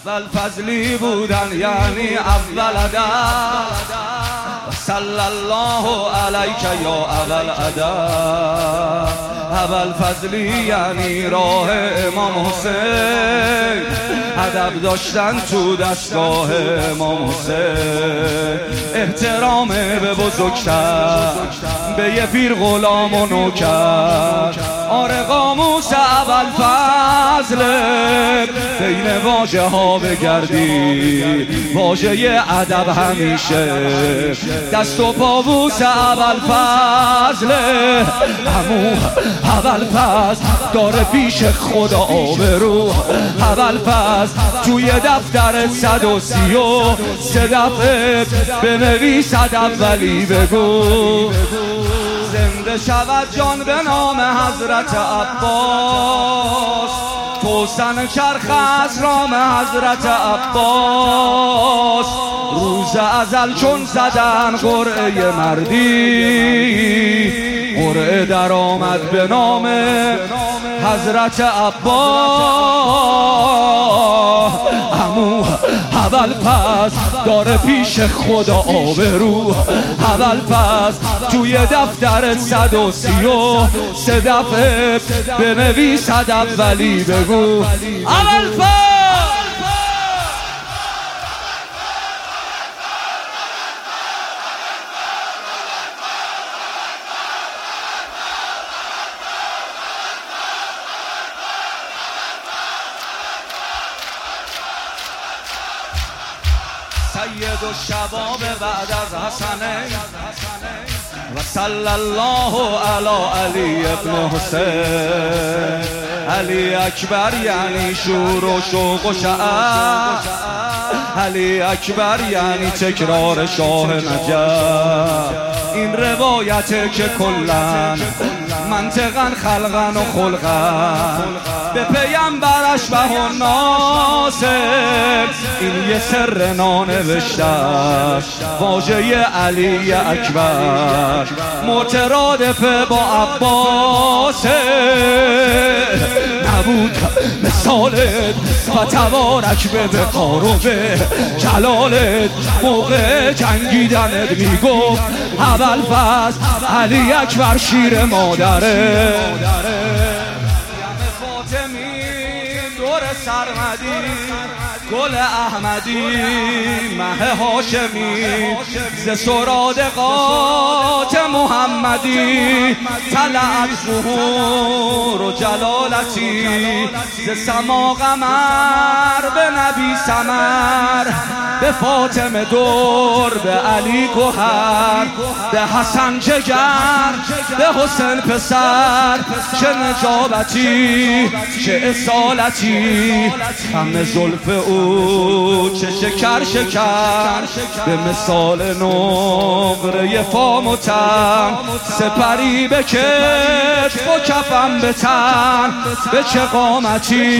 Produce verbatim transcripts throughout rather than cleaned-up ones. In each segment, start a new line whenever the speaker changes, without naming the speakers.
اول فضلی بودن یعنی اول ادب. صلی الله علیک یا اول ادب. اول فضلی یعنی راه امام حسین، ادب داشتن تو دستگاه امام حسین. احترام به بزرگتر، به یه پیر غلام و نوکر. آره قاموس اول فضله، بین واژه ها بگردی واژه ادب همیشه. دست و پابوس اول فضله، همون اول فضل داره پیش خدا آبرو. اول فضل توی دفتر صد و سی و سه دفعه بنویس ادب ولی بگو. زنده شود جان به نام حضرت عباس، توسن چرخ از رام حضرت عباس. روز ازل چون زدن قرعه مردی، قرعه در آمد به نام حضرت عباس. امو اول پس داره پیش خدا آبرو. اول پس توی دفتر صد و سی و سه دفعه بنویس ادب ولی بگو. اول پس سید و شباب بعد از حسنین و صلی الله علی علی ابن حسین. علی اکبر یعنی شور و شوق و شعف، علی اکبر یعنی تکرار شاه نجف. این روایته که کلن منطقن خلقن و خلقن به پیمبرش به ناصر. این یه سر نانوشته واژه علی اکبر، مترادف با عباس. نبود مثالت و تبارک به وقار و به جلالت، موقع جنگیدنت میگفت اول فصل علی اکبر شیر مادره. دور سرمدی گل احمدی مه هاشمی، ز سرادقات محمدی طلعت ظهور و جلالتی. ز سما قمر به نبی سمر، به فاطمه دور، به علی گوهر، به حسن جگر، به حسین پسر. چه نجابتی چه اصالتی، همه زلف او چه شکر شکر. به مثال نقره فام و تن، سپری به کتف و کفم به تن. به چه قامتی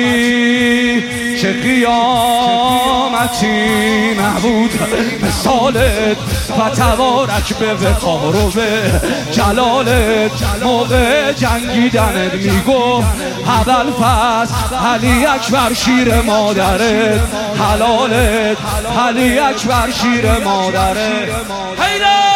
چه قیامتی، نبود مثالت و تبارک به وقار و به جلالت. موقع جنگیدنت میگفت اول فصل علی اکبر شیر مادرت، حلالت علی اکبر شیر مادرت.